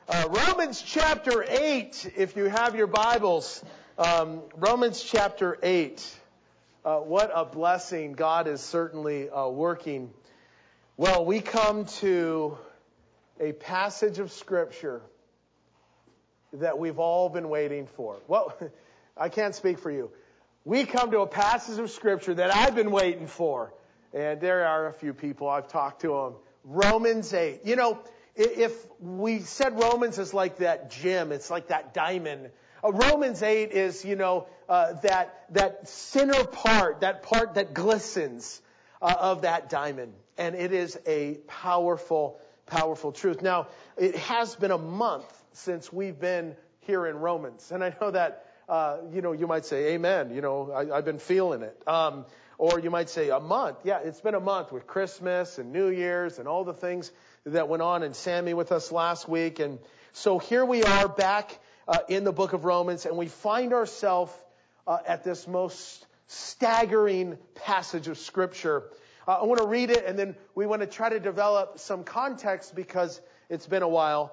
Romans chapter 8, if you have your Bibles. Romans chapter 8. What a blessing. God is certainly working. Well, we come to a passage of Scripture that we've all been waiting for. Well, I can't speak for you. We come to a passage of Scripture that I've been waiting for. And there are a few people, I've talked to them. Romans 8. You know, if we said Romans is like that gem, it's like that diamond. Romans 8 is, that center part, that part that glistens of that diamond. And it is a powerful, powerful truth. Now, it has been a month since we've been here in Romans. And I know that, you might say, amen. I've been feeling it. Or you might say a month. Yeah, it's been a month with Christmas and New Year's and all the things that went on, and Sammy with us last week. And so here we are back in the book of Romans, and we find ourselves at this most staggering passage of Scripture. I want to read it, and then we want to try to develop some context because it's been a while.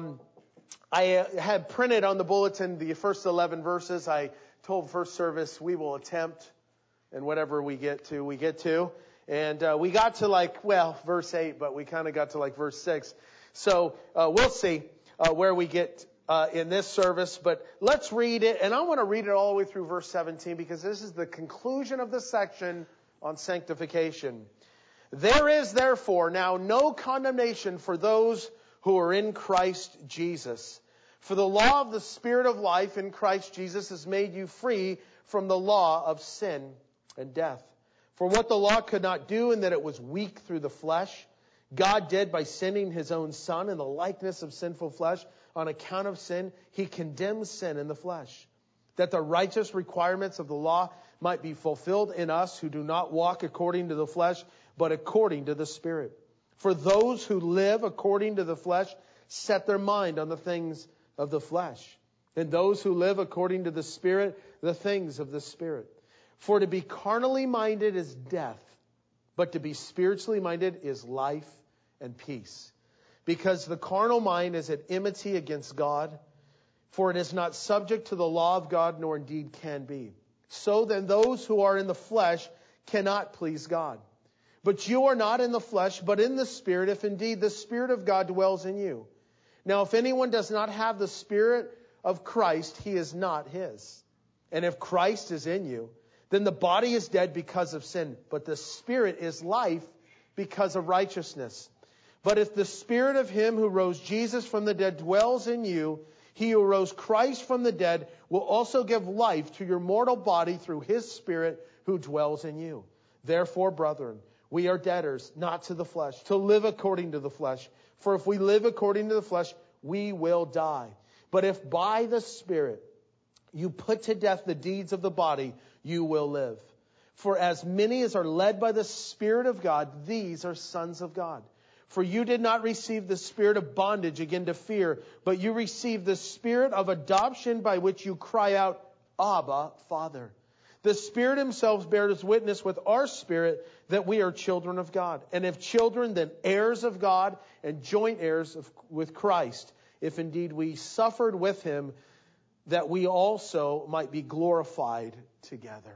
I had printed on the bulletin the first 11 verses. I told first service we will attempt, and whatever we get to, we get to. And we got to verse 8, but we kind of got to verse 6. So we'll see where we get in this service. But let's read it. And I want to read it all the way through verse 17 because this is the conclusion of the section on sanctification. There is therefore now no condemnation for those who are in Christ Jesus. For the law of the Spirit of life in Christ Jesus has made you free from the law of sin and death. For what the law could not do in that it was weak through the flesh, God did by sending His own Son in the likeness of sinful flesh. On account of sin, He condemns sin in the flesh, that the righteous requirements of the law might be fulfilled in us who do not walk according to the flesh, but according to the Spirit. For those who live according to the flesh set their mind on the things of the flesh, and those who live according to the Spirit, the things of the Spirit. For to be carnally minded is death, but to be spiritually minded is life and peace. Because the carnal mind is at enmity against God, for it is not subject to the law of God, nor indeed can be. So then those who are in the flesh cannot please God. But you are not in the flesh, but in the Spirit, if indeed the Spirit of God dwells in you. Now if anyone does not have the Spirit of Christ, he is not His. And if Christ is in you, then the body is dead because of sin, but the Spirit is life because of righteousness. But if the Spirit of Him who rose Jesus from the dead dwells in you, He who rose Christ from the dead will also give life to your mortal body through His Spirit who dwells in you. Therefore, brethren, we are debtors, not to the flesh, to live according to the flesh. For if we live according to the flesh, we will die. But if by the Spirit you put to death the deeds of the body, you will live. For as many as are led by the Spirit of God, these are sons of God. For you did not receive the spirit of bondage again to fear, but you received the Spirit of adoption by which you cry out, Abba, Father. The Spirit Himself bears witness with our spirit that we are children of God. And if children, then heirs of God and joint heirs with Christ, if indeed we suffered with Him, that we also might be glorified together.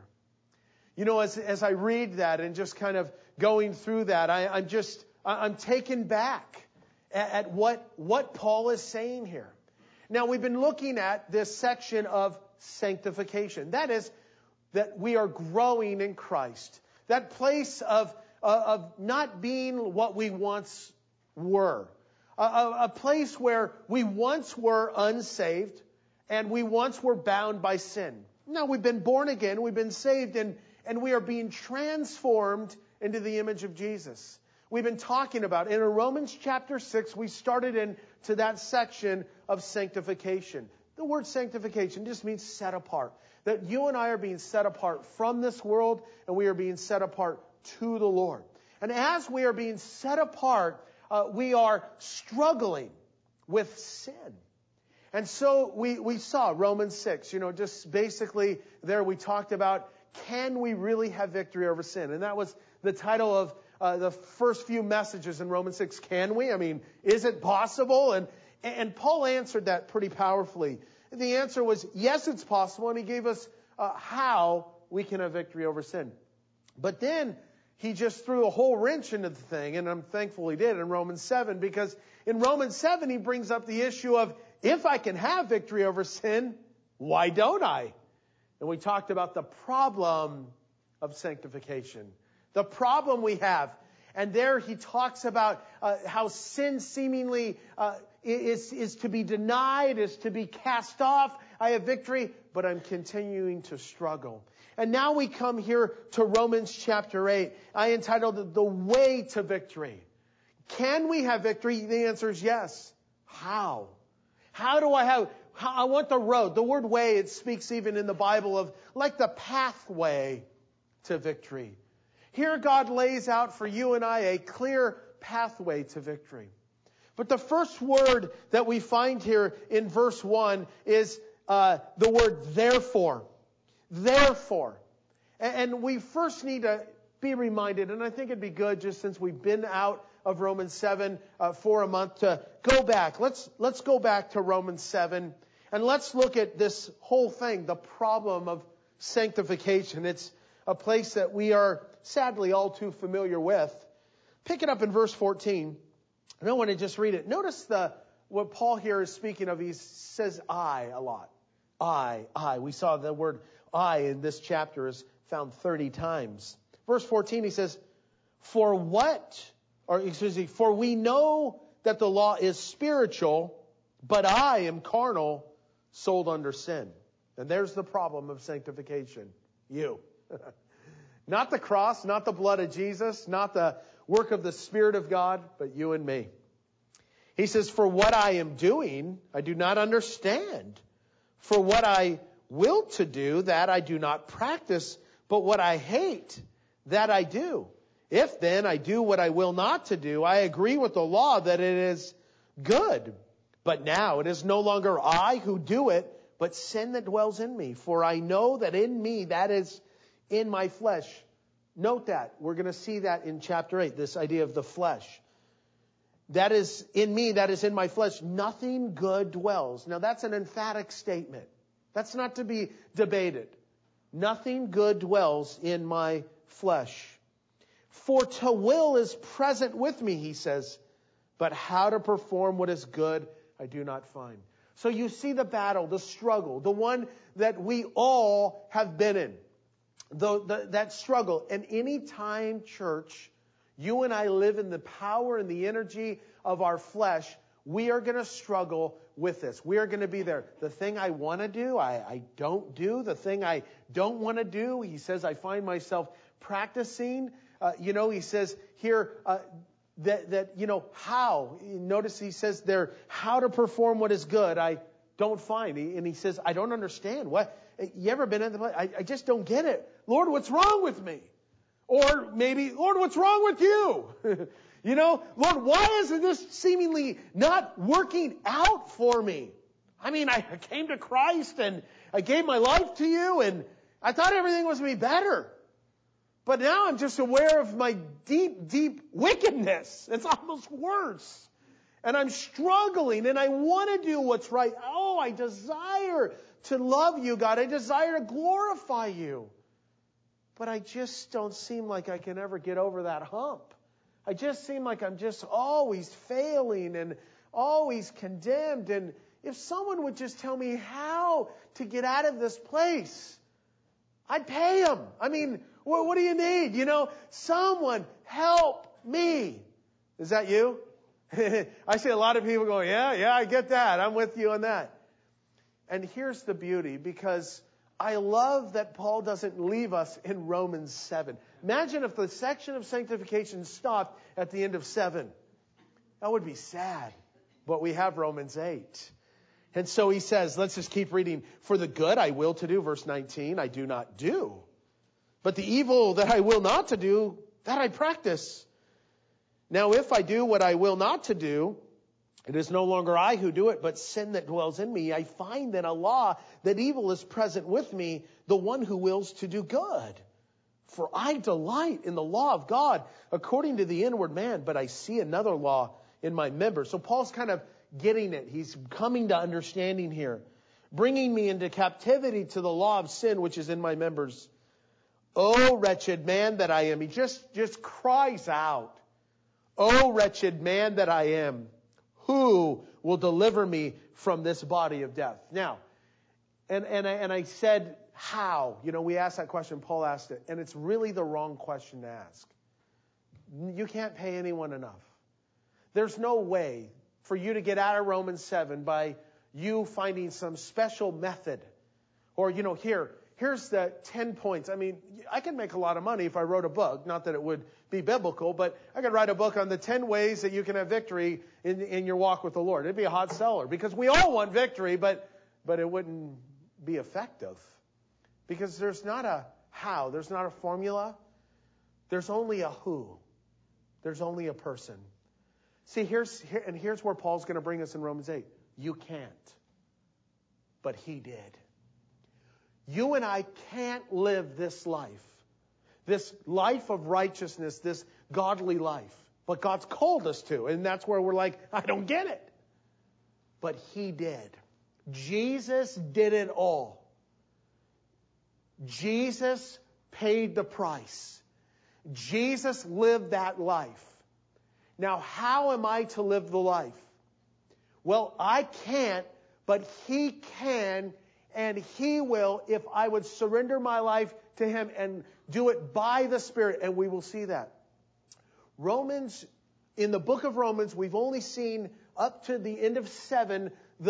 As I read that and just kind of going through that, I'm taken back at what Paul is saying here. Now, we've been looking at this section of sanctification. That is, that we are growing in Christ. That place of not being what we once were. A place where we once were unsaved and we once were bound by sin. Now, we've been born again, we've been saved, and we are being transformed into the image of Jesus. We've been talking about, in Romans chapter 6, we started into that section of sanctification. The word sanctification just means set apart. That you and I are being set apart from this world, and we are being set apart to the Lord. And as we are being set apart, we are struggling with sin. And so we saw Romans 6, just basically there we talked about, can we really have victory over sin? And that was the title of the first few messages in Romans 6. Can we? I mean, is it possible? And Paul answered that pretty powerfully. The answer was, yes, it's possible, and he gave us how we can have victory over sin. But then he just threw a whole wrench into the thing, and I'm thankful he did in Romans 7, because in Romans 7 he brings up the issue of, if I can have victory over sin, why don't I? And we talked about the problem of sanctification. The problem we have. And there he talks about how sin seemingly is to be denied, is to be cast off. I have victory, but I'm continuing to struggle. And now we come here to Romans chapter 8. I entitled it, The Way to Victory. Can we have victory? The answer is yes. How? How do I have... I want the road. The word way, it speaks even in the Bible of like the pathway to victory. Here God lays out for you and I a clear pathway to victory. But the first word that we find here in verse 1 is the word therefore. Therefore. And we first need to be reminded, and I think it'd be good just since we've been out of Romans 7 for a month to go back. Let's go back to Romans 7 and let's look at this whole thing, the problem of sanctification. It's a place that we are sadly all too familiar with. Pick it up in verse 14. I don't want to just read it. Notice what Paul here is speaking of. He says I a lot. I. We saw the word I in this chapter is found 30 times. Verse 14 he says, for we know that the law is spiritual, but I am carnal, sold under sin. And there's the problem of sanctification. You. Not the cross, not the blood of Jesus, not the work of the Spirit of God, but you and me. He says, for what I am doing, I do not understand. For what I will to do, that I do not practice, but what I hate, that I do. If then I do what I will not to do, I agree with the law that it is good. But now it is no longer I who do it, but sin that dwells in me. For I know that in me, that is in my flesh. Note that. We're going to see that in chapter 8, this idea of the flesh. That is in me, that is in my flesh. Nothing good dwells. Now that's an emphatic statement. That's not to be debated. Nothing good dwells in my flesh. For to will is present with me, he says, but how to perform what is good I do not find. So you see the battle, the struggle, the one that we all have been in. That struggle. And any time, church, you and I live in the power and the energy of our flesh, we are going to struggle with this. We are going to be there. The thing I want to do, I don't do. The thing I don't want to do, he says, I find myself practicing. He says here how. Notice he says there, how to perform what is good, I don't find. And he says, I don't understand. What? You ever been in the place? I just don't get it. Lord, what's wrong with me? Or maybe, Lord, what's wrong with you? Lord, why isn't this seemingly not working out for me? I mean, I came to Christ and I gave my life to you and I thought everything was going to be better. But now I'm just aware of my deep, deep wickedness. It's almost worse. And I'm struggling and I want to do what's right. Oh, I desire to love you, God. I desire to glorify you. But I just don't seem like I can ever get over that hump. I just seem like I'm just always failing and always condemned. And if someone would just tell me how to get out of this place, I'd pay them. I mean, what do you need? Someone help me. Is that you? I see a lot of people going, yeah, I get that. I'm with you on that. And here's the beauty, because I love that Paul doesn't leave us in Romans 7. Imagine if the section of sanctification stopped at the end of 7. That would be sad. But we have Romans 8. And so he says, let's just keep reading. For the good I will to do, verse 19, I do not do. But the evil that I will not to do, that I practice. Now if I do what I will not to do, it is no longer I who do it, but sin that dwells in me. I find then a law that evil is present with me, the one who wills to do good. For I delight in the law of God according to the inward man, but I see another law in my members. So Paul's kind of getting it. He's coming to understanding here. Bringing me into captivity to the law of sin which is in my members. Oh, wretched man that I am. He just cries out. Oh, wretched man that I am. Who will deliver me from this body of death? Now, and I said, how? We asked that question, Paul asked it, and it's really the wrong question to ask. You can't pay anyone enough. There's no way for you to get out of Romans 7 by you finding some special method. Or, here's the 10 points. I mean, I could make a lot of money if I wrote a book. Not that it would be biblical, but I could write a book on the 10 ways that you can have victory in your walk with the Lord. It'd be a hot seller because we all want victory, but it wouldn't be effective. Because there's not a how. There's not a formula. There's only a who. There's only a person. See, here's where Paul's going to bring us in Romans 8. You can't. But he did. You and I can't live this life of righteousness, this godly life. But God's called us to. And that's where we're like, I don't get it. But he did. Jesus did it all. Jesus paid the price. Jesus lived that life. Now, how am I to live the life? Well, I can't, but he can, and he will if I would surrender my life to him and do it by the Spirit, and we will see that. In the book of Romans, we've only seen up to the end of 7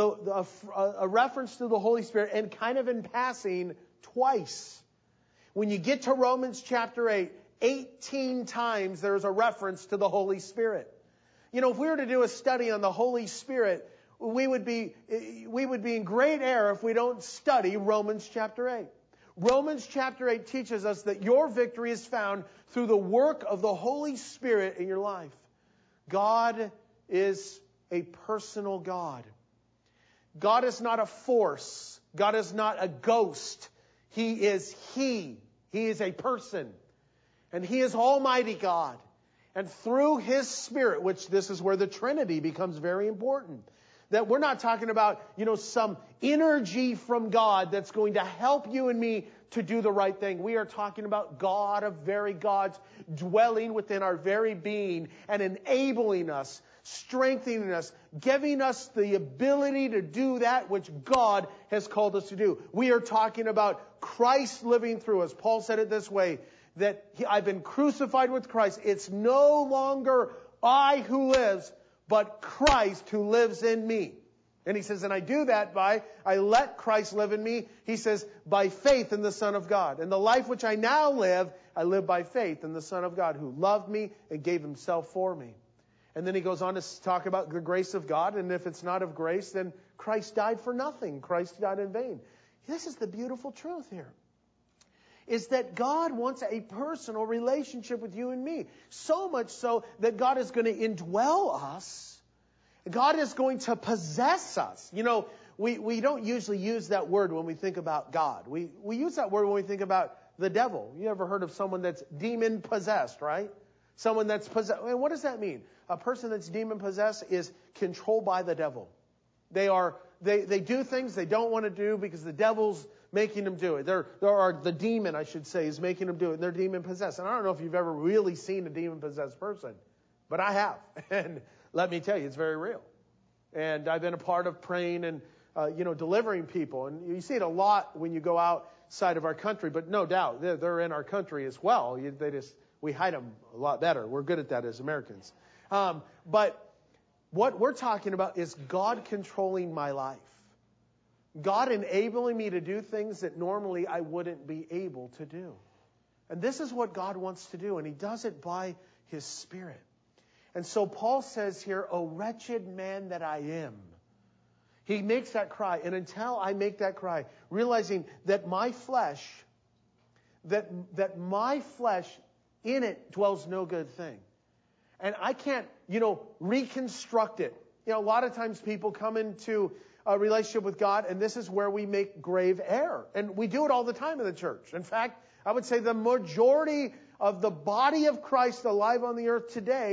a reference to the Holy Spirit, and kind of in passing twice. When you get to Romans chapter 8, 18 times there's a reference to the Holy Spirit. If we were to do a study on the Holy Spirit, we would be in great error if we don't study Romans chapter 8. Romans chapter 8 teaches us that your victory is found through the work of the Holy Spirit in your life. God is a personal God. God is not a force. God is not a ghost. He is He. He is a person. And He is Almighty God. And through His Spirit, which this is where the Trinity becomes very important, that we're not talking about, some energy from God that's going to help you and me to do the right thing. We are talking about God of very gods dwelling within our very being and enabling us, strengthening us, giving us the ability to do that which God has called us to do. We are talking about Christ living through us. Paul said it this way, that I've been crucified with Christ. It's no longer I who lives, but Christ who lives in me. And he says, and I do that I let Christ live in me. He says, by faith in the Son of God. And the life which I now live, I live by faith in the Son of God who loved me and gave himself for me. And then he goes on to talk about the grace of God. And if it's not of grace, then Christ died for nothing. Christ died in vain. This is the beautiful truth here. Is that God wants a personal relationship with you and me. So much so that God is going to indwell us. God is going to possess us. We don't usually use that word when we think about God. We use that word when we think about the devil. You ever heard of someone that's demon possessed, right? Someone that's possessed. I mean, what does that mean? A person that's demon possessed is controlled by the devil. They do things they don't want to do because the devil's making them do it. The demon, I should say, is making them do it. And they're demon possessed. And I don't know if you've ever really seen a demon possessed person, but I have. And let me tell you, it's very real. And I've been a part of praying and delivering people. And you see it a lot when you go outside of our country. But no doubt, they're in our country as well. We hide them a lot better. We're good at that as Americans. But what we're talking about is God controlling my life. God enabling me to do things that normally I wouldn't be able to do. And this is what God wants to do, and He does it by His Spirit. And so Paul says here, "O wretched man that I am." He makes that cry, and until I make that cry, realizing that my flesh, that my flesh, in it dwells no good thing. And I can't, reconstruct it. A lot of times people come into a relationship with God, and this is where we make grave error. And we do it all the time in the church. In fact, I would say the majority of the body of Christ alive on the earth today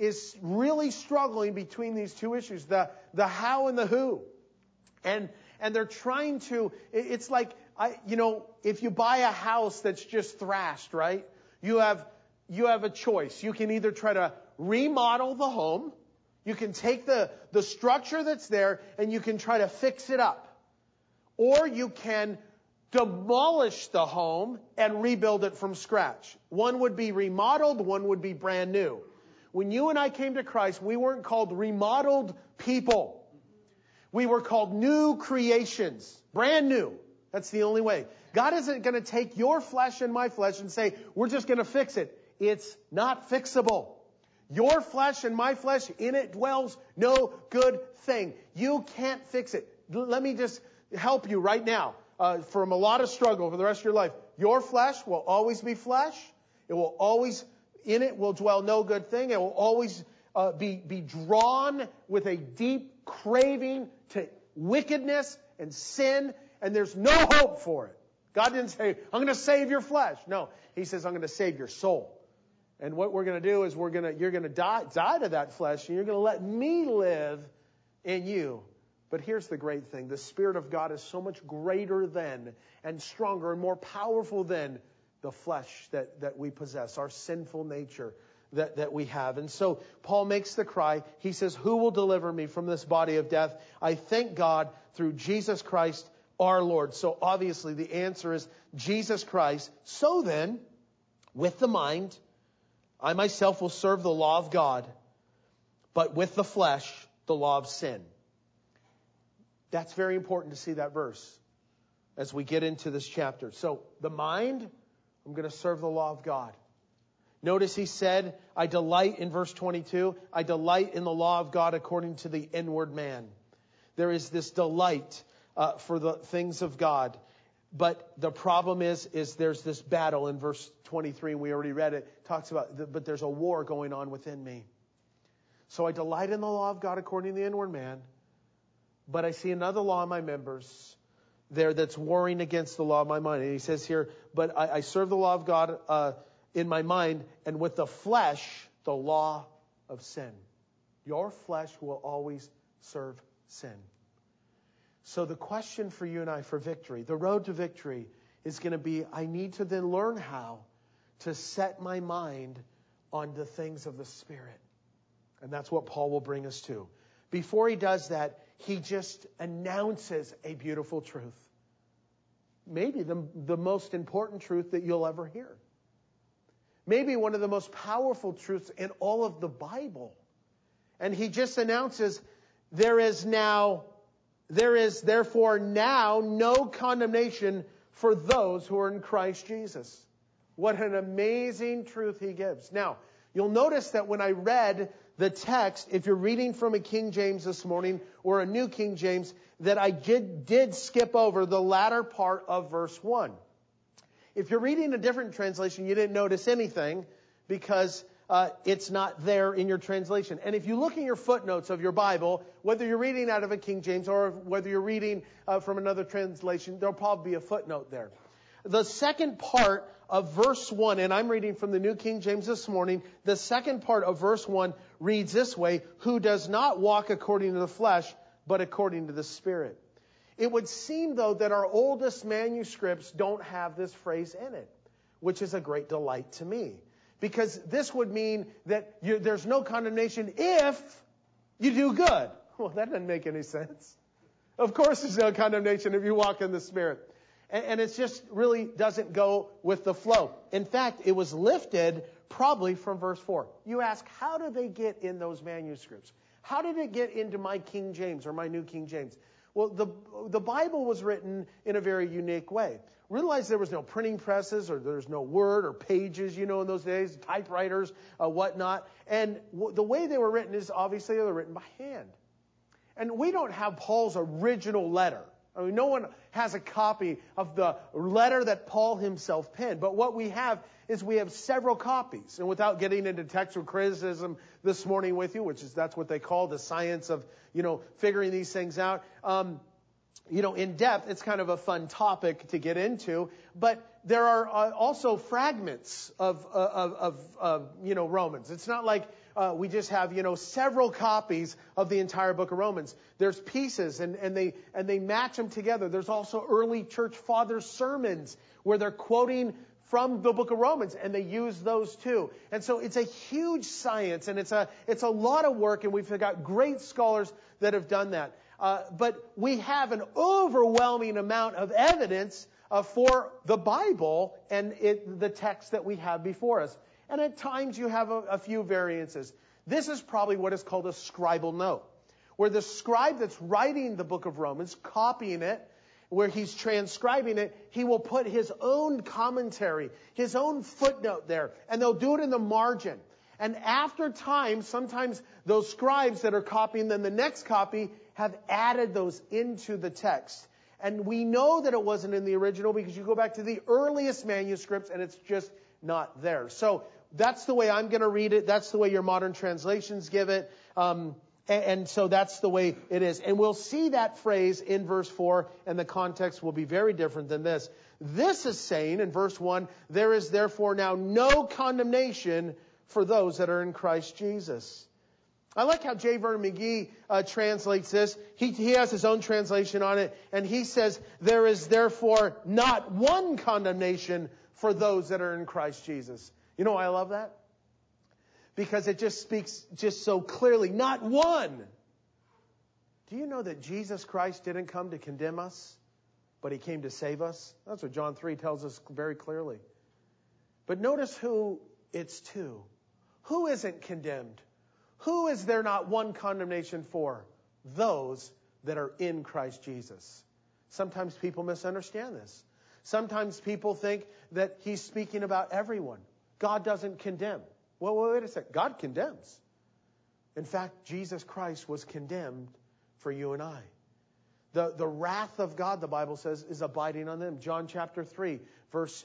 is really struggling between these two issues, the how and the who. And they're trying to, it's like, if you buy a house that's just thrashed, right? You have a choice. You can either try to remodel the home, you can take the structure that's there and you can try to fix it up. Or you can demolish the home and rebuild it from scratch. One would be remodeled, one would be brand new. When you and I came to Christ, we weren't called remodeled people. We were called new creations. Brand new. That's the only way. God isn't going to take your flesh and my flesh and say, we're just going to fix it. It's not fixable. Your flesh and my flesh, in it dwells no good thing. You can't fix it. Let me just help you right now from a lot of struggle for the rest of your life. Your flesh will always be flesh. It will always, in it will dwell no good thing. It will always be drawn with a deep craving to wickedness and sin, and there's no hope for it. God didn't say, I'm going to save your flesh. No, He says, I'm going to save your soul. And what we're going to do is you're going to die to that flesh, and you're going to let me live in you. But here's the great thing. The Spirit of God is so much greater than and stronger and more powerful than the flesh that we possess, our sinful nature that we have. And so Paul makes the cry. He says, who will deliver me from this body of death? I thank God through Jesus Christ our Lord. So obviously the answer is Jesus Christ. So then, with the mind, I myself will serve the law of God, but with the flesh, the law of sin. That's very important to see that verse as we get into this chapter. So the mind, I'm going to serve the law of God. Notice he said, I delight in verse 22, I delight in the law of God according to the inward man. There is this delight for the things of God. But the problem is there's this battle in verse 23, and we already read it, talks about, but there's a war going on within me. So I delight in the law of God according to the inward man, but I see another law in my members there that's warring against the law of my mind. And he says here, but I serve the law of God in my mind, and with the flesh, the law of sin. Your flesh will always serve sin. So the question for you and I for victory, the road to victory, is going to be, I need to then learn how to set my mind on the things of the Spirit. And that's what Paul will bring us to. Before he does that, he just announces a beautiful truth. Maybe the most important truth that you'll ever hear. Maybe one of the most powerful truths in all of the Bible. And he just announces, there is therefore now no condemnation for those who are in Christ Jesus. What an amazing truth he gives. Now, you'll notice that when I read the text, if you're reading from a King James this morning or a New King James, that I did skip over the latter part of verse 1. If you're reading a different translation, you didn't notice anything because it's not there in your translation. And if you look in your footnotes of your Bible, whether you're reading out of a King James or whether you're reading from another translation, there'll probably be a footnote there. The second part of verse 1, and I'm reading from the New King James this morning, the second part of verse 1 reads this way, who does not walk according to the flesh, but according to the Spirit. It would seem, though, that our oldest manuscripts don't have this phrase in it, which is a great delight to me. Because this would mean that there's no condemnation if you do good. Well, that doesn't make any sense. Of course there's no condemnation if you walk in the Spirit. And it just really doesn't go with the flow. In fact, it was lifted probably from verse 4. You ask, how did they get in those manuscripts? How did it get into my King James or my New King James? Well, the Bible was written in a very unique way. Realize there was no printing presses or there's no Word or pages, in those days, typewriters, whatnot. And the way they were written is obviously they were written by hand. And we don't have Paul's original letter. I mean, no one has a copy of the letter that Paul himself penned. But what we have is we have several copies. And without getting into textual criticism this morning with you, that's what they call the science of, figuring these things out. In depth, it's kind of a fun topic to get into. But there are also fragments of Romans. It's not like we just have, several copies of the entire book of Romans. There's pieces and they match them together. There's also early church fathers' sermons where they're quoting from the book of Romans, and they use those too. And so it's a huge science, and it's a lot of work, and we've got great scholars that have done that. But we have an overwhelming amount of evidence for the Bible and the text that we have before us. And at times you have a few variances. This is probably what is called a scribal note, where the scribe that's writing the book of Romans, copying it, where he's transcribing it, he will put his own commentary, his own footnote there, and they'll do it in the margin. And after time, sometimes those scribes that are copying then the next copy have added those into the text. And we know that it wasn't in the original because you go back to the earliest manuscripts and it's just not there. So that's the way I'm going to read it. That's the way your modern translations give it. And so that's the way it is. And we'll see that phrase in verse 4, and the context will be very different than this. This is saying in verse 1, there is therefore now no condemnation for those that are in Christ Jesus. I like how J. Vernon McGee translates this. He has his own translation on it, and he says, there is therefore not one condemnation for those that are in Christ Jesus. You know why I love that? Because it just speaks just so clearly. Not one. Do you know that Jesus Christ didn't come to condemn us, but He came to save us? That's what John 3 tells us very clearly. But notice who it's to. Who isn't condemned? Who is there not one condemnation for? Those that are in Christ Jesus. Sometimes people misunderstand this. Sometimes people think that He's speaking about everyone. God doesn't condemn. Well, wait a second. God condemns. In fact, Jesus Christ was condemned for you and I. The wrath of God, the Bible says, is abiding on them. John chapter 3, verse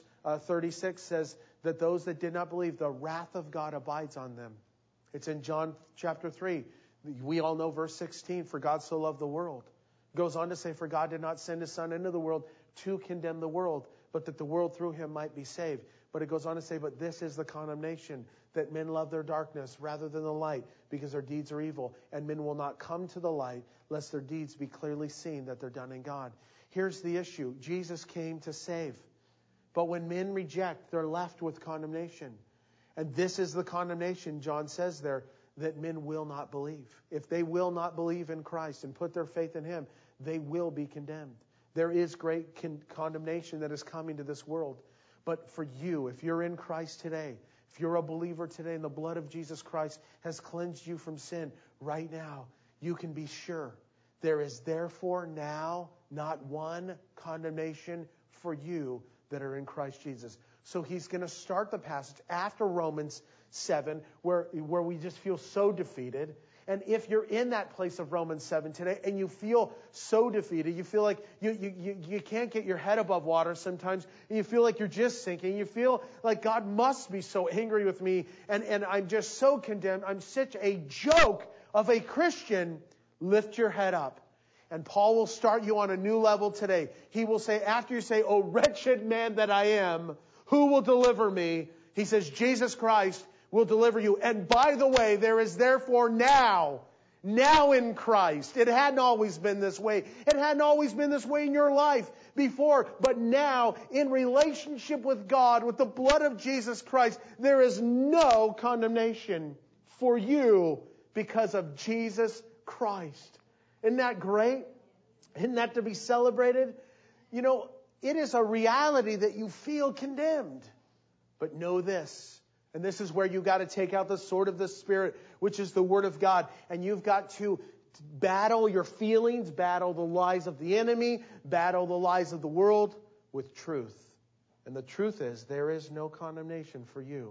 36 says that those that did not believe, the wrath of God abides on them. It's in John chapter 3. We all know verse 16, for God so loved the world. It goes on to say, for God did not send His Son into the world to condemn the world, but that the world through Him might be saved. But it goes on to say, but this is the condemnation, that men love their darkness rather than the light, because their deeds are evil. And men will not come to the light, lest their deeds be clearly seen that they're done in God. Here's the issue. Jesus came to save. But when men reject, they're left with condemnation. And this is the condemnation, John says there, that men will not believe. If they will not believe in Christ and put their faith in Him, they will be condemned. There is great condemnation that is coming to this world. But for you, if you're in Christ today, if you're a believer today and the blood of Jesus Christ has cleansed you from sin, right now, you can be sure there is therefore now not one condemnation for you that are in Christ Jesus. So he's going to start the passage after Romans 7, where we just feel so defeated. And if you're in that place of Romans 7 today and you feel so defeated, you feel like you can't get your head above water sometimes, and you feel like you're just sinking, you feel like God must be so angry with me, and I'm just so condemned, I'm such a joke of a Christian, lift your head up. And Paul will start you on a new level today. He will say, after you say, "O wretched man that I am, who will deliver me?" He says, Jesus Christ will deliver you. And by the way, there is therefore now in Christ. It hadn't always been this way. It hadn't always been this way in your life before. But now, in relationship with God, with the blood of Jesus Christ, there is no condemnation for you because of Jesus Christ. Isn't that great? Isn't that to be celebrated? You know, it is a reality that you feel condemned. But know this. And this is where you got to take out the sword of the Spirit, which is the Word of God. And you've got to battle your feelings, battle the lies of the enemy, battle the lies of the world with truth. And the truth is, there is no condemnation for you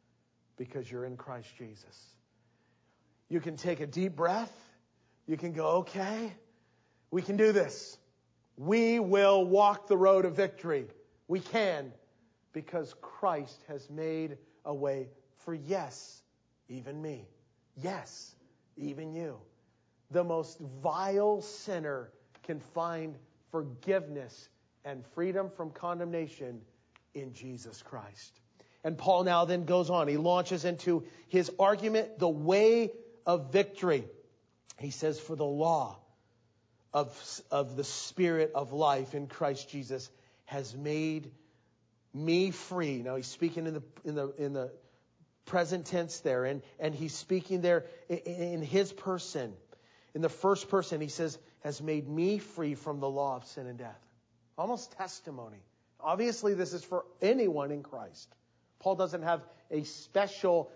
because you're in Christ Jesus. You can take a deep breath. You can go, okay, we can do this. We will walk the road of victory. We can, because Christ has made a way for, yes, even me. Yes, even you. The most vile sinner can find forgiveness and freedom from condemnation in Jesus Christ. And Paul now then goes on. He launches into his argument, the way of victory. He says, for the law of the Spirit of life in Christ Jesus has made me free. Now he's speaking in the present tense there, and he's speaking there in his person. In the first person, he says, has made me free from the law of sin and death. Almost testimony. Obviously, this is for anyone in Christ. Paul doesn't have a special,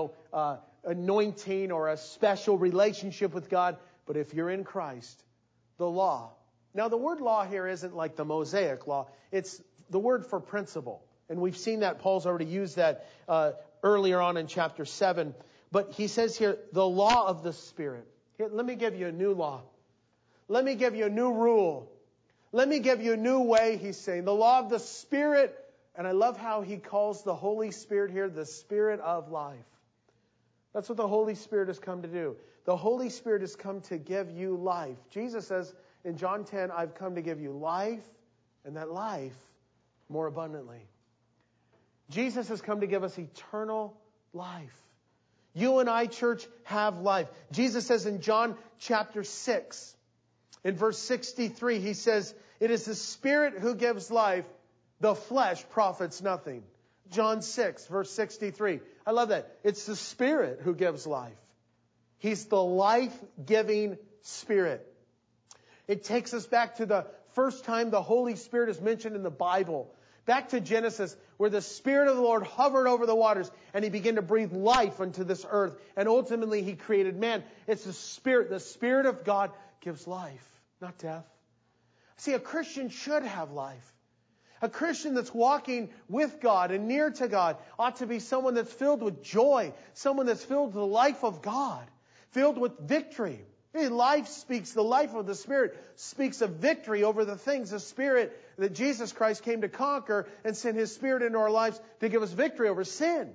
anointing or a special relationship with God. But if you're in Christ, the law. Now, the word law here isn't like the Mosaic law. It's the word for principle. And we've seen that. Paul's already used that earlier on in chapter 7. But he says here, the law of the Spirit. Here, let me give you a new law. Let me give you a new rule. Let me give you a new way, he's saying. The law of the Spirit. And I love how he calls the Holy Spirit here the Spirit of life. That's what the Holy Spirit has come to do. The Holy Spirit has come to give you life. Jesus says in John 10, I've come to give you life, and that life more abundantly. Jesus has come to give us eternal life. You and I, church, have life. Jesus says in John chapter 6, in verse 63, he says, it is the Spirit who gives life, the flesh profits nothing. John 6, verse 63. I love that. It's the Spirit who gives life. He's the life-giving Spirit. It takes us back to the first time the Holy Spirit is mentioned in the Bible. Back to Genesis, where the Spirit of the Lord hovered over the waters and He began to breathe life into this earth. And ultimately He created man. It's the Spirit of God gives life, not death. See, a Christian should have life. A Christian that's walking with God and near to God ought to be someone that's filled with joy, someone that's filled with the life of God, filled with victory. The life of the Spirit speaks of victory over the things, the Spirit that Jesus Christ came to conquer and sent His Spirit into our lives to give us victory over sin.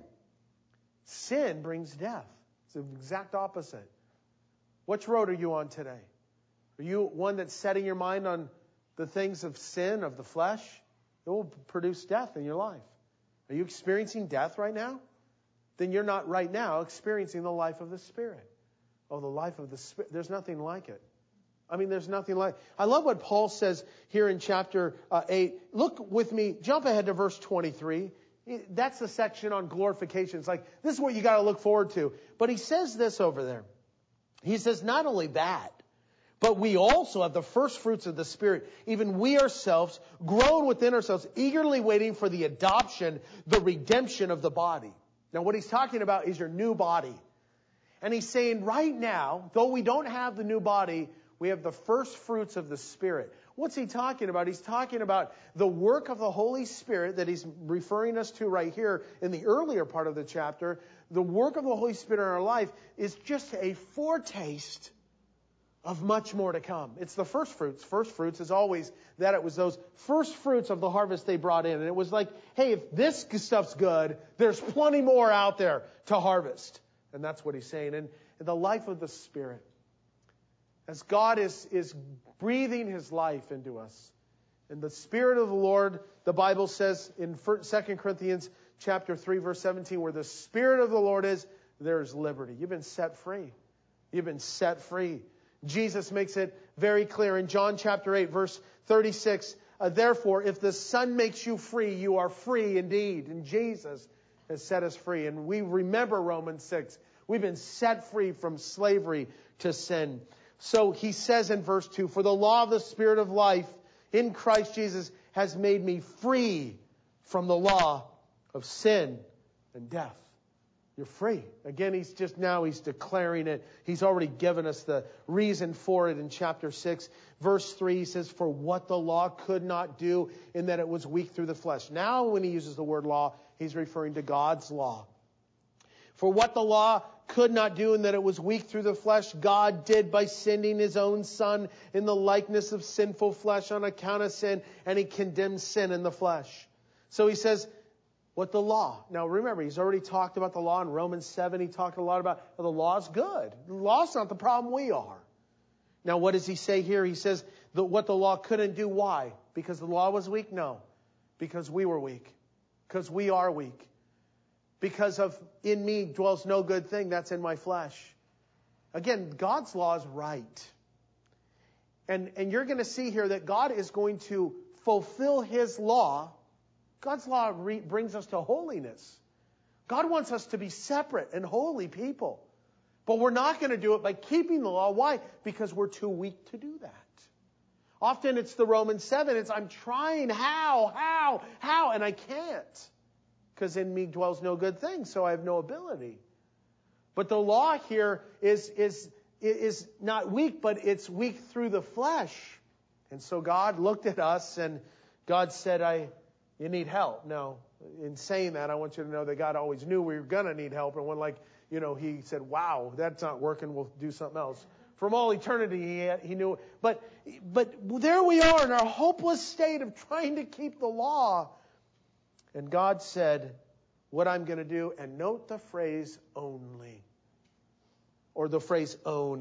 Sin brings death. It's the exact opposite. Which road are you on today? Are you one that's setting your mind on the things of sin, of the flesh? It will produce death in your life. Are you experiencing death right now? Then you're not right now experiencing the life of the Spirit. Oh, the life of the Spirit. There's nothing like it. I mean, there's nothing like it. I love what Paul says here in chapter 8. Look with me. Jump ahead to verse 23. That's the section on glorification. It's like, this is what you got to look forward to. But he says this over there. He says, not only that, but we also have the first fruits of the Spirit, even we ourselves, grown within ourselves, eagerly waiting for the adoption, the redemption of the body. Now, what he's talking about is your new body. And he's saying right now, though we don't have the new body, we have the first fruits of the Spirit. What's he talking about? He's talking about the work of the Holy Spirit that he's referring us to right here in the earlier part of the chapter. The work of the Holy Spirit in our life is just a foretaste of much more to come. It's the first fruits. First fruits is always that it was those first fruits of the harvest they brought in. And it was like, hey, if this stuff's good, there's plenty more out there to harvest. And that's what he's saying. And the life of the Spirit, as God is breathing His life into us. And the Spirit of the Lord, the Bible says in 2 Corinthians chapter 3, verse 17, where the Spirit of the Lord is, there's liberty. You've been set free. You've been set free. Jesus makes it very clear in John chapter 8, verse 36. Therefore, if the Son makes you free, you are free indeed. And Jesus has set us free. And we remember Romans 6. We've been set free from slavery to sin. So he says in verse 2, for the law of the Spirit of life in Christ Jesus has made me free from the law of sin and death. You're free. Again, he's declaring it. He's already given us the reason for it in chapter 6. Verse 3, he says, for what the law could not do in that it was weak through the flesh. Now, when he uses the word law, he's referring to God's law. For what the law could not do in that it was weak through the flesh, God did by sending His own Son in the likeness of sinful flesh on account of sin, and He condemned sin in the flesh. So he says, what the law. Now remember, he's already talked about the law in Romans 7. He talked a lot about the law is good. The law's not the problem, we are. Now what does he say here? He says that what the law couldn't do. Why? Because the law was weak? No. Because we were weak. Because we are weak. because of in me dwells no good thing that's in my flesh. Again, God's law is right. And you're going to see here that God is going to fulfill His law. God's law brings us to holiness. God wants us to be separate and holy people. But we're not going to do it by keeping the law. Why? Because we're too weak to do that. Often it's the Romans 7. It's, I'm trying. How? And I can't. Because in me dwells no good thing, so I have no ability. But the law here is not weak, but it's weak through the flesh. And so God looked at us and God said, you need help. Now, in saying that, I want you to know that God always knew we were going to need help. And when He said, wow, that's not working, we'll do something else. From all eternity, He knew. But there we are in our hopeless state of trying to keep the law. And God said, what I'm going to do, and note the phrase only. Or the phrase own,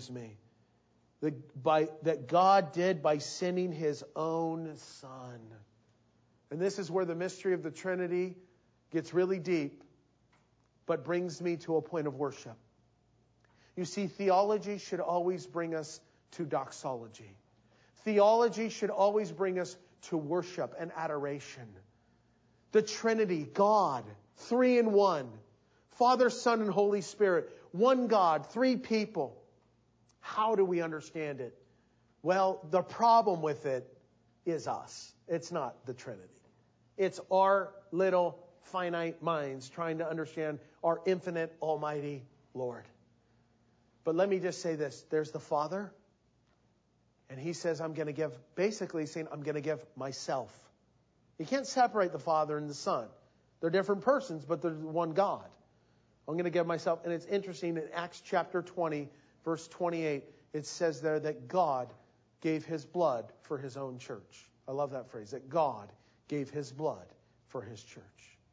that God did by sending His own Son. And this is where the mystery of the Trinity gets really deep, but brings me to a point of worship. You see, theology should always bring us to doxology. Theology should always bring us to worship and adoration. The Trinity, God, 3 in 1. Father, Son, and Holy Spirit. One God, 3 people. How do we understand it? Well, the problem with it is us. It's not the Trinity. It's our little finite minds trying to understand our infinite, almighty Lord. But let me just say this. There's the Father. And He says, I'm going to give myself. You can't separate the Father and the Son. They're different persons, but they're one God. I'm going to give myself. And it's interesting, in Acts chapter 20, verse 28, it says there that God gave His blood for His own church. I love that phrase, that God gave His blood for His church.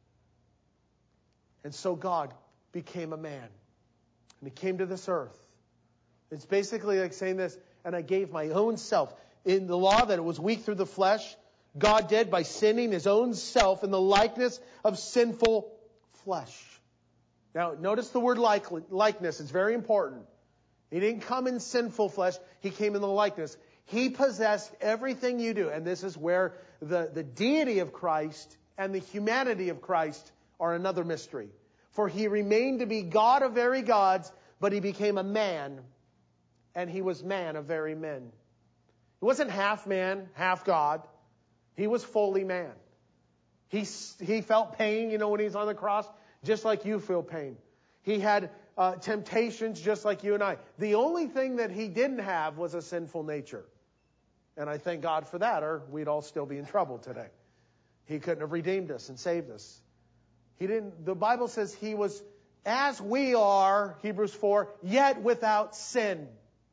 And so God became a man. And He came to this earth. It's basically like saying this, and I gave my own self. In the law that it was weak through the flesh, God did by sending His own self in the likeness of sinful flesh. Now, notice the word likeness. It's very important. He didn't come in sinful flesh. He came in the likeness. He possessed everything you do. And this is where the deity of Christ and the humanity of Christ are another mystery. For He remained to be God of very gods, but He became a man, and He was man of very men. He wasn't half man, half God. He was fully man. He felt pain, when He's on the cross, just like you feel pain. He had temptations just like you and I. The only thing that He didn't have was a sinful nature. And I thank God for that, or we'd all still be in trouble today. He couldn't have redeemed us and saved us. The Bible says He was as we are, Hebrews 4, yet without sin.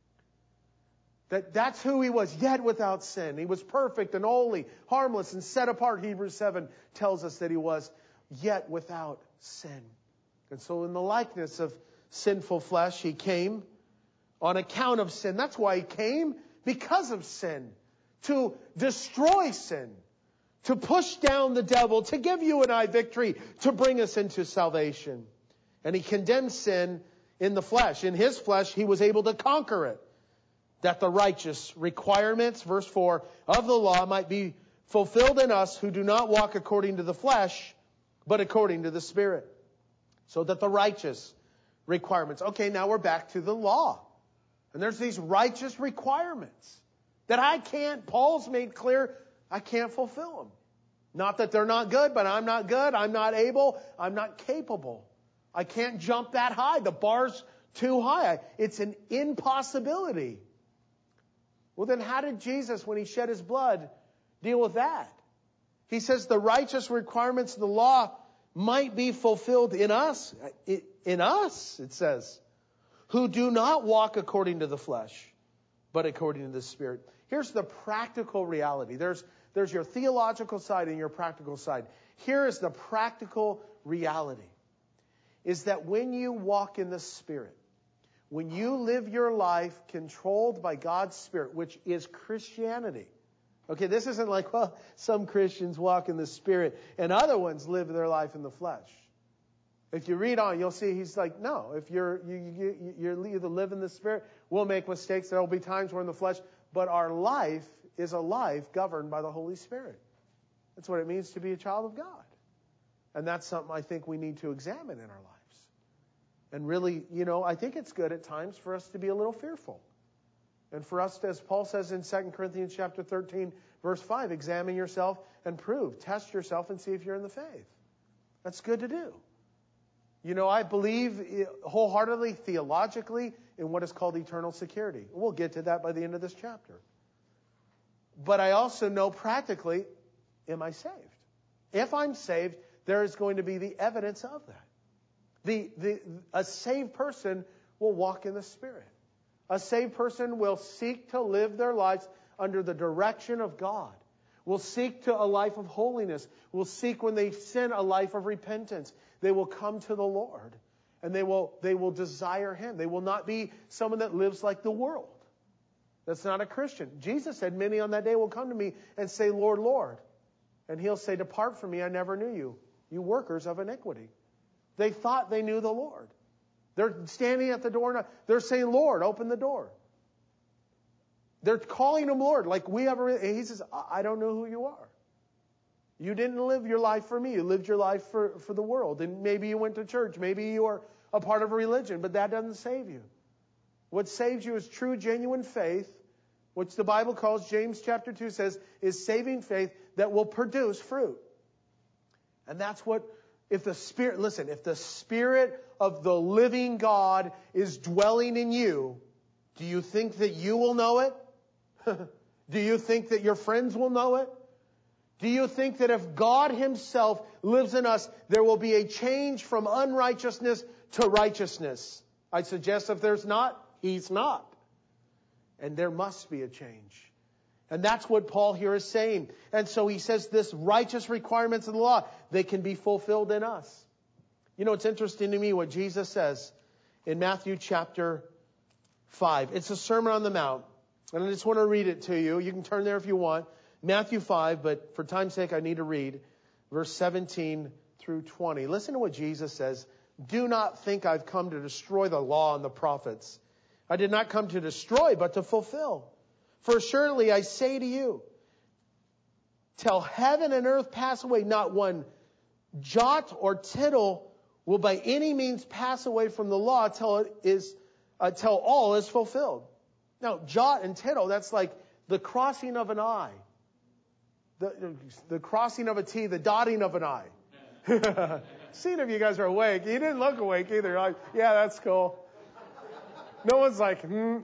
That's who He was, yet without sin. He was perfect and holy, harmless and set apart. Hebrews 7 tells us that He was yet without sin. And so in the likeness of sinful flesh, He came on account of sin. That's why He came, because of sin. To destroy sin. To push down the devil. To give you and I victory. To bring us into salvation. And He condemned sin in the flesh. In His flesh, He was able to conquer it. That the righteous requirements, verse 4, of the law might be fulfilled in us who do not walk according to the flesh, but according to the Spirit. So that the righteous requirements. Okay, now we're back to the law. And there's these righteous requirements that Paul's made clear, I can't fulfill them. Not that they're not good, but I'm not good, I'm not able, I'm not capable. I can't jump that high. The bar's too high. It's an impossibility. Well, then how did Jesus, when He shed His blood, deal with that? He says the righteous requirements of the law might be fulfilled in us. In us, it says, who do not walk according to the flesh, but according to the Spirit. Here's the practical reality. There's your theological side and your practical side. Here is the practical reality. Is that when you walk in the Spirit, when you live your life controlled by God's Spirit, which is Christianity. Okay, this isn't like, well, some Christians walk in the Spirit and other ones live their life in the flesh. If you read on, you'll see he's like, no, if you either live in the Spirit, we'll make mistakes. There will be times we're in the flesh. But our life is a life governed by the Holy Spirit. That's what it means to be a child of God. And that's something I think we need to examine in our lives. And really, I think it's good at times for us to be a little fearful. And for us, as Paul says in 2 Corinthians chapter 13, verse 5, examine yourself and prove. Test yourself and see if you're in the faith. That's good to do. I believe wholeheartedly, theologically, in what is called eternal security. We'll get to that by the end of this chapter. But I also know practically, am I saved? If I'm saved, there is going to be the evidence of that. A saved person will walk in the Spirit. A saved person will seek to live their lives under the direction of God. Will seek to a life of holiness. Will seek, when they sin, a life of repentance. They will come to the Lord. And they will desire Him. They will not be someone that lives like the world. That's not a Christian. Jesus said, many on that day will come to me and say, Lord, Lord. And He'll say, depart from me, I never knew you, you workers of iniquity. They thought they knew the Lord. They're standing at the door and they're saying, Lord, open the door. They're calling Him Lord. Like we have He says, I don't know who you are. You didn't live your life for me. You lived your life for the world. And maybe you went to church. Maybe you are a part of a religion. But that doesn't save you. What saves you is true, genuine faith, which the Bible calls, James chapter 2 says, is saving faith that will produce fruit. And that's what, if the Spirit of the living God is dwelling in you, do you think that you will know it? Do you think that your friends will know it? Do you think that if God Himself lives in us, there will be a change from unrighteousness to righteousness? I suggest if there's not, He's not. And there must be a change. And that's what Paul here is saying. And so he says this righteous requirements of the law, they can be fulfilled in us. It's interesting to me what Jesus says in Matthew chapter 5. It's a Sermon on the Mount. And I just want to read it to you. You can turn there if you want. Matthew 5, but for time's sake, I need to read verse 17 through 20. Listen to what Jesus says. Do not think I've come to destroy the law and the prophets. I did not come to destroy, but to fulfill. For surely I say to you, till heaven and earth pass away, not one jot or tittle will by any means pass away from the law till all is fulfilled. Now, jot and tittle, that's like the crossing of an I. The crossing of a T, the dotting of an I. Seeing if you guys are awake. You didn't look awake either. You're like, yeah, that's cool. No one's like,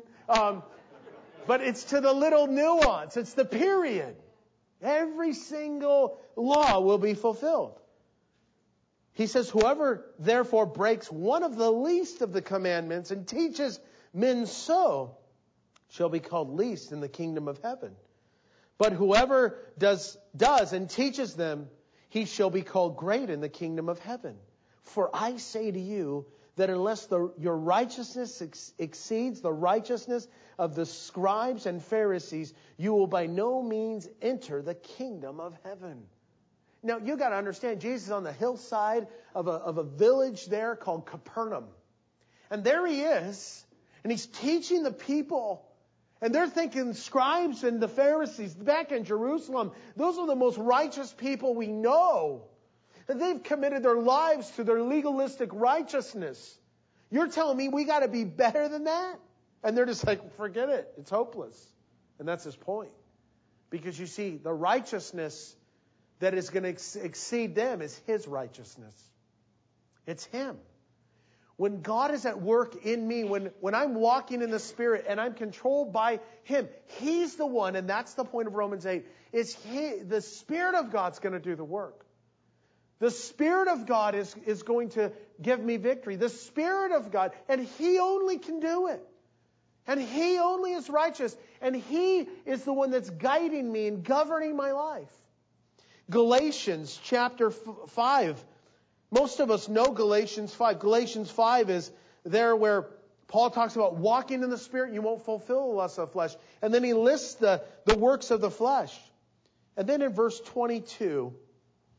But it's to the little nuance. It's the period. Every single law will be fulfilled. He says, whoever therefore breaks one of the least of the commandments and teaches men so shall be called least in the kingdom of heaven. But whoever does and teaches them, he shall be called great in the kingdom of heaven. For I say to you that unless your righteousness exceeds the righteousness of the scribes and Pharisees, you will by no means enter the kingdom of heaven. Now, you got to understand, Jesus is on the hillside of a village there called Capernaum. And there He is, and He's teaching the people. And they're thinking scribes and the Pharisees back in Jerusalem, those are the most righteous people we know. And they've committed their lives to their legalistic righteousness. You're telling me we got to be better than that? And they're just like, forget it. It's hopeless. And that's His point. Because you see, the righteousness that is going to exceed them is His righteousness. It's Him. When God is at work in me, when I'm walking in the Spirit and I'm controlled by Him, He's the one, and that's the point of Romans 8, the Spirit of God's going to do the work. The Spirit of God is going to give me victory. The Spirit of God, and He only can do it. And He only is righteous. And He is the one that's guiding me and governing my life. Galatians chapter 5. Most of us know Galatians 5. Galatians 5 is there where Paul talks about walking in the Spirit. You won't fulfill the lust of the flesh. And then he lists the works of the flesh. And then in verse 22,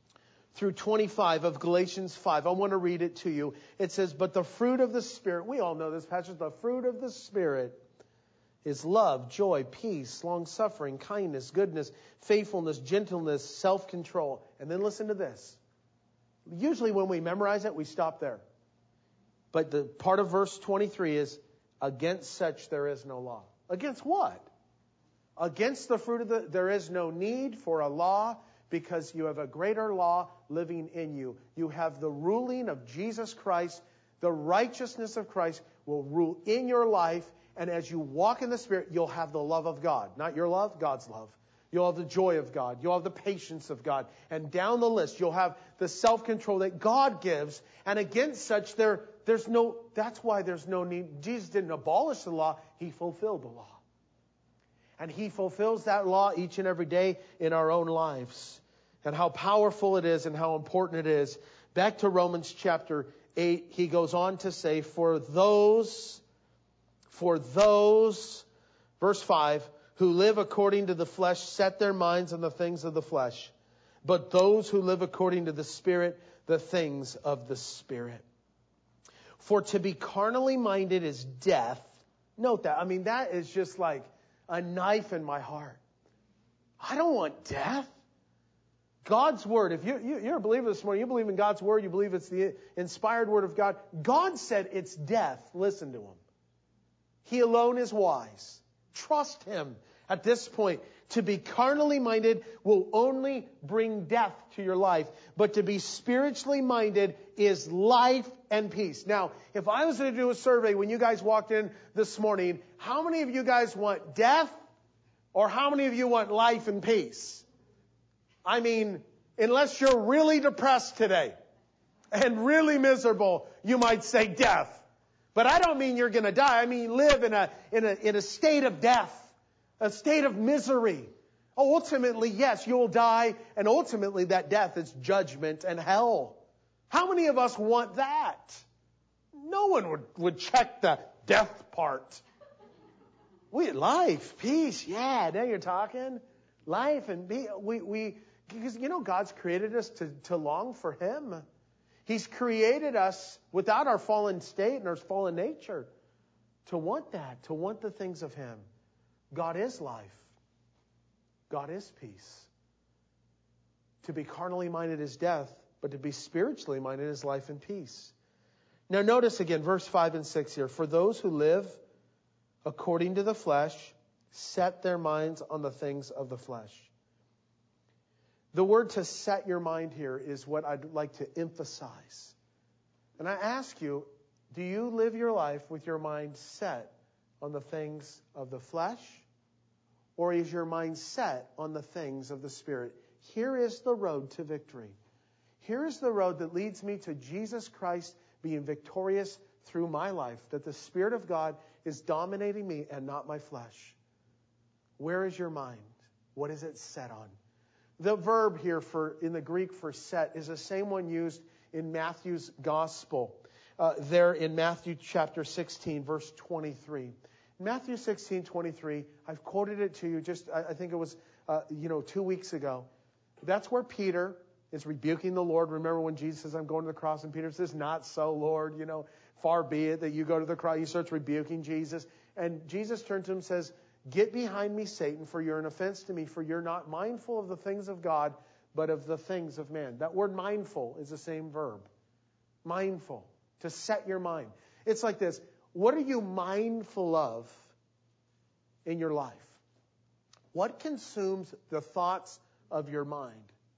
through 25 of Galatians 5. I want to read it to you. It says, but the fruit of the Spirit, we all know this passage, the fruit of the Spirit is love, joy, peace, long-suffering, kindness, goodness, faithfulness, gentleness, self-control. And then listen to this. Usually when we memorize it, we stop there. But the part of verse 23 is, against such there is no law. Against what? Against the fruit of there is no need for a law, because you have a greater law living in you. You have the ruling of Jesus Christ. The righteousness of Christ will rule in your life. And as you walk in the Spirit, you'll have the love of God. Not your love, God's love. You'll have the joy of God. You'll have the patience of God. And down the list, you'll have the self-control that God gives. And against such, that's why there's no need. Jesus didn't abolish the law. He fulfilled the law. And He fulfills that law each and every day in our own lives. And how powerful it is and how important it is. Back to Romans chapter 8, he goes on to say, for those, verse 5, who live according to the flesh set their minds on the things of the flesh. But those who live according to the Spirit, the things of the Spirit. For to be carnally minded is death. Note that. I mean, that is just like a knife in my heart. I don't want death. God's Word, if you're a believer this morning, you believe in God's Word, you believe it's the inspired Word of God. God said it's death. Listen to Him. He alone is wise. Trust Him at this point. To be carnally minded will only bring death to your life. But to be spiritually minded is life and peace. Now, if I was going to do a survey when you guys walked in this morning, how many of you guys want death? Or how many of you want life and peace? I mean, unless you're really depressed today and really miserable, you might say death. But I don't mean you're going to die. I mean live in a state of death, a state of misery. Ultimately, yes, you'll die, and ultimately that death is judgment and hell. How many of us want that? No one would check the death part. Life, peace, yeah, now you're talking. Life and peace. Because, God's created us to long for Him. He's created us without our fallen state and our fallen nature to want that, to want the things of Him. God is life. God is peace. To be carnally minded is death, but to be spiritually minded is life and peace. Now notice again, verse 5 and 6 here. For those who live according to the flesh set their minds on the things of the flesh. The word to set your mind here is what I'd like to emphasize. And I ask you, do you live your life with your mind set on the things of the flesh? Or is your mind set on the things of the Spirit? Here is the road to victory. Here is the road that leads me to Jesus Christ being victorious through my life. That the Spirit of God is dominating me and not my flesh. Where is your mind? What is it set on? The verb here in the Greek for set is the same one used in Matthew's Gospel. There in Matthew chapter 16, verse 23. Matthew 16:23, I've quoted it to you I think it was, 2 weeks ago. That's where Peter is rebuking the Lord. Remember when Jesus says, I'm going to the cross, and Peter says, not so, Lord, far be it that you go to the cross. He starts rebuking Jesus. And Jesus turns to him and says, get behind me, Satan, for you're an offense to me, for you're not mindful of the things of God, but of the things of man. That word mindful is the same verb. Mindful. To set your mind. It's like this. What are you mindful of in your life? What consumes the thoughts of your mind?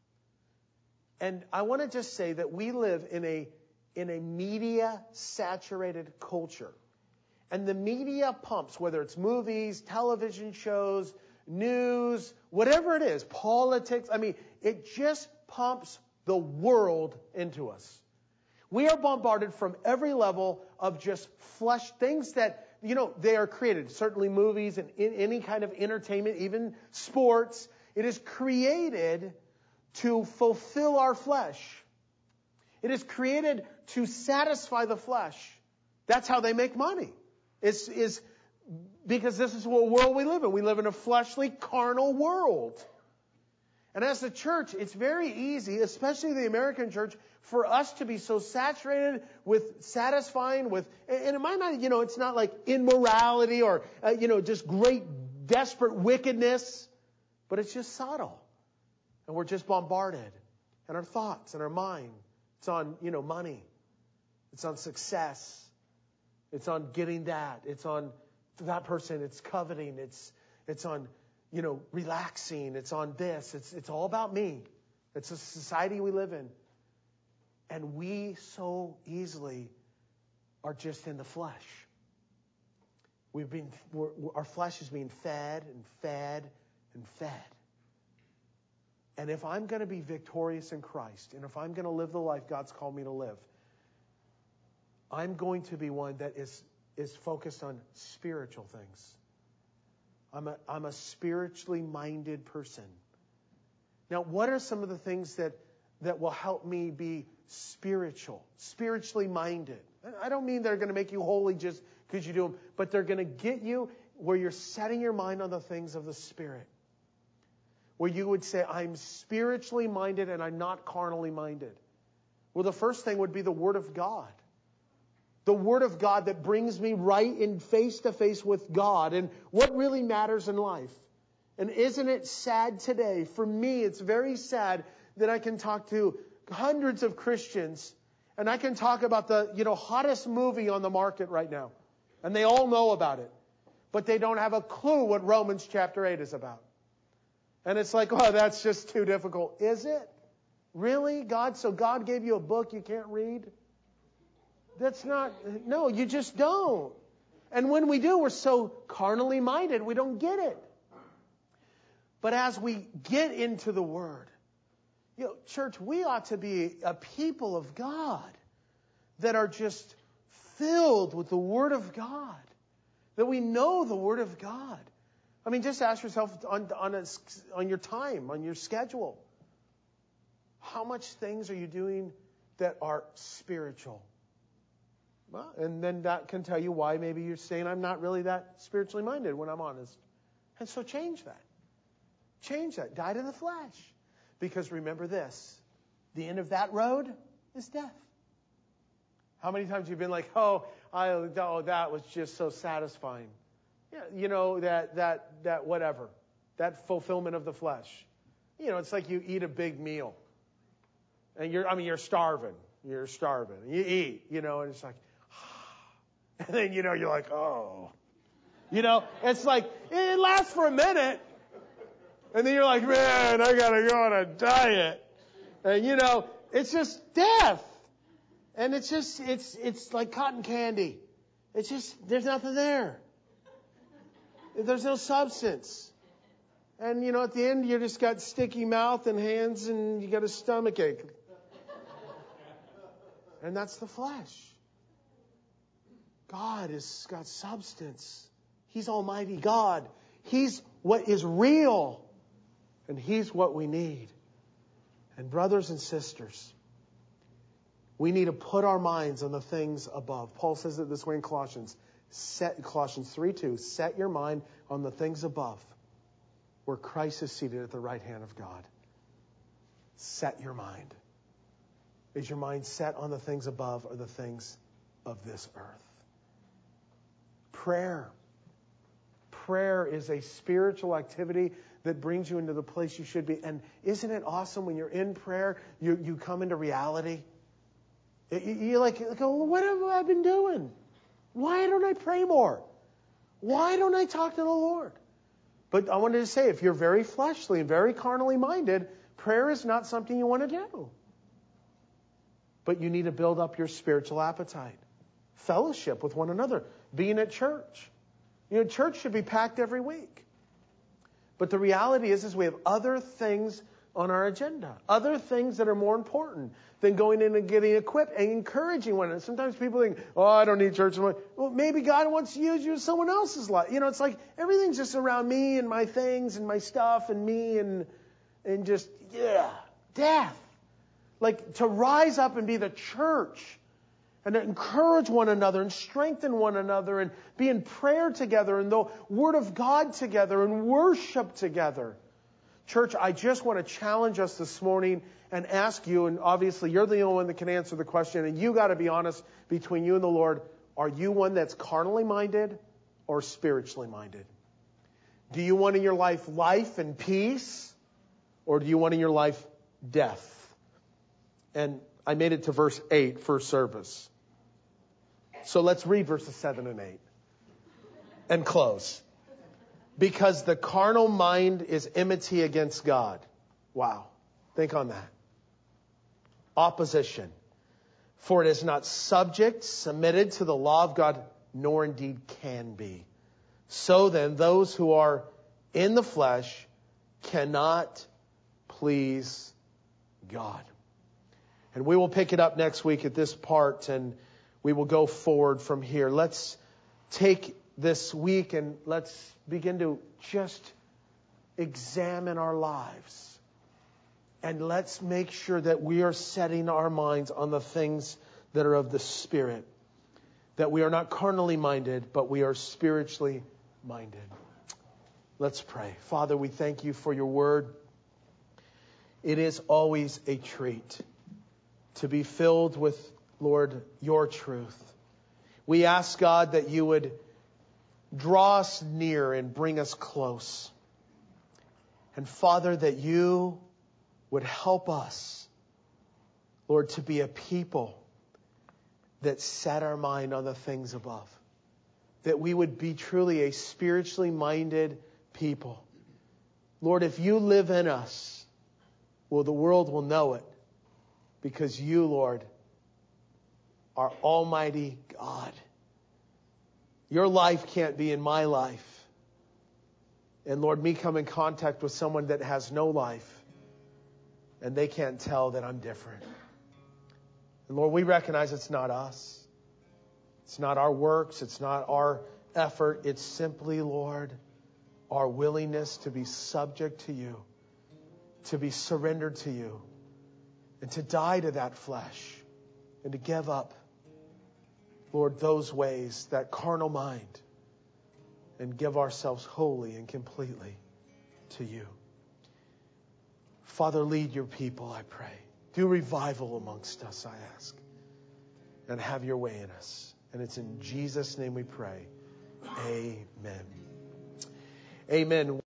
And I want to just say that we live in a media-saturated culture. And the media pumps, whether it's movies, television shows, news, whatever it is, politics, it just pumps the world into us. We are bombarded from every level of just flesh, things that, they are created. Certainly movies and any kind of entertainment, even sports. It is created to fulfill our flesh. It is created to satisfy the flesh. That's how they make money. Is because this is what world we live in. We live in a fleshly, carnal world. And as the church, it's very easy, especially the American church, for us to be so saturated with satisfying with, and it might not, it's not like immorality or, just great desperate wickedness, but it's just subtle. And we're just bombarded. And our thoughts and our mind, it's on, money. It's on success. It's on getting that. It's on that person. It's coveting. It's on, relaxing. It's on this. It's all about me. It's a society we live in. And we so easily are just in the flesh. Our flesh is being fed and fed and fed. And if I'm going to be victorious in Christ, and if I'm going to live the life God's called me to live, I'm going to be one that is focused on spiritual things. I'm a spiritually minded person. Now, what are some of the things that will help me be spiritually minded? I don't mean they're going to make you holy just because you do them, but they're going to get you where you're setting your mind on the things of the Spirit. Where you would say, I'm spiritually minded and I'm not carnally minded. Well, the first thing would be the Word of God. The Word of God that brings me right in face to face with God and what really matters in life. And isn't it sad today? For me, it's very sad that I can talk to hundreds of Christians and I can talk about the, hottest movie on the market right now. And they all know about it. But they don't have a clue what Romans chapter 8 is about. And it's like, oh, that's just too difficult. Is it? Really? So God gave you a book you can't read? No, you just don't. And when we do, we're so carnally minded, we don't get it. But as we get into the Word, church, we ought to be a people of God that are just filled with the Word of God. That we know the Word of God. I mean, just ask yourself on your time, on your schedule. How much things are you doing that are spiritual? Well, and then that can tell you why maybe you're saying, I'm not really that spiritually minded when I'm honest. And so change that. Change that. Die to the flesh. Because remember this, the end of that road is death. How many times you've been like, that was just so satisfying. Yeah, that whatever, that fulfillment of the flesh. It's like you eat a big meal, and you're starving. You're starving. You eat, and it's like, and then you're like, oh, it's like it lasts for a minute, and then you're like, man, I gotta go on a diet, and it's just death, and it's like cotton candy. It's just there's nothing there. There's no substance. And, at the end, you just got sticky mouth and hands and you got a stomach ache. And that's the flesh. God has got substance. He's Almighty God. He's what is real. And He's what we need. And brothers and sisters, we need to put our minds on the things above. Paul says it this way in Colossians. Colossians 3:2, set your mind on the things above, where Christ is seated at the right hand of God. Set your mind. Is your mind set on the things above or the things of this earth? Prayer. Prayer is a spiritual activity that brings you into the place you should be. And isn't it awesome when you're in prayer, you come into reality? You're like, well, what have I been doing? Why don't I pray more? Why don't I talk to the Lord? But I wanted to say, if you're very fleshly and very carnally minded, prayer is not something you want to do. But you need to build up your spiritual appetite. Fellowship with one another. Being at church. Church should be packed every week. But the reality is we have other things on our agenda. Other things that are more important than going in and getting equipped and encouraging one another. Sometimes people think, I don't need church. Well, maybe God wants to use you in someone else's life. It's like everything's just around me and my things and my stuff and me and just, death. Like to rise up and be the church and to encourage one another and strengthen one another and be in prayer together and the Word of God together and worship together. Church, I just want to challenge us this morning and ask you, and obviously you're the only one that can answer the question, and you got to be honest between you and the Lord. Are you one that's carnally minded or spiritually minded? Do you want in your life and peace, or do you want in your life death? And I made it to verse 8 for service. So let's read verses 7 and 8 and close. Because the carnal mind is enmity against God. Wow. Think on that. Opposition. For it is not submitted to the law of God, nor indeed can be. So then, those who are in the flesh cannot please God. And we will pick it up next week at this part, and we will go forward from here. Let's take this week and let's begin to just examine our lives. And let's make sure that we are setting our minds on the things that are of the Spirit. That we are not carnally minded, but we are spiritually minded. Let's pray. Father, we thank you for your word. It is always a treat to be filled with, Lord, your truth. We ask, God, that you would draw us near and bring us close. And Father, that you would help us, Lord, to be a people that set our mind on the things above. That we would be truly a spiritually minded people. Lord, if you live in us, well, the world will know it. Because you, Lord, are Almighty God. Your life can't be in my life. And Lord, me come in contact with someone that has no life, and they can't tell that I'm different. And Lord, we recognize it's not us. It's not our works. It's not our effort. It's simply, Lord, our willingness to be subject to you, to be surrendered to you, and to die to that flesh, and to give up, Lord, those ways, that carnal mind, and give ourselves wholly and completely to you. Father, lead your people, I pray. Do revival amongst us, I ask. And have your way in us. And it's in Jesus' name we pray. Amen. Amen.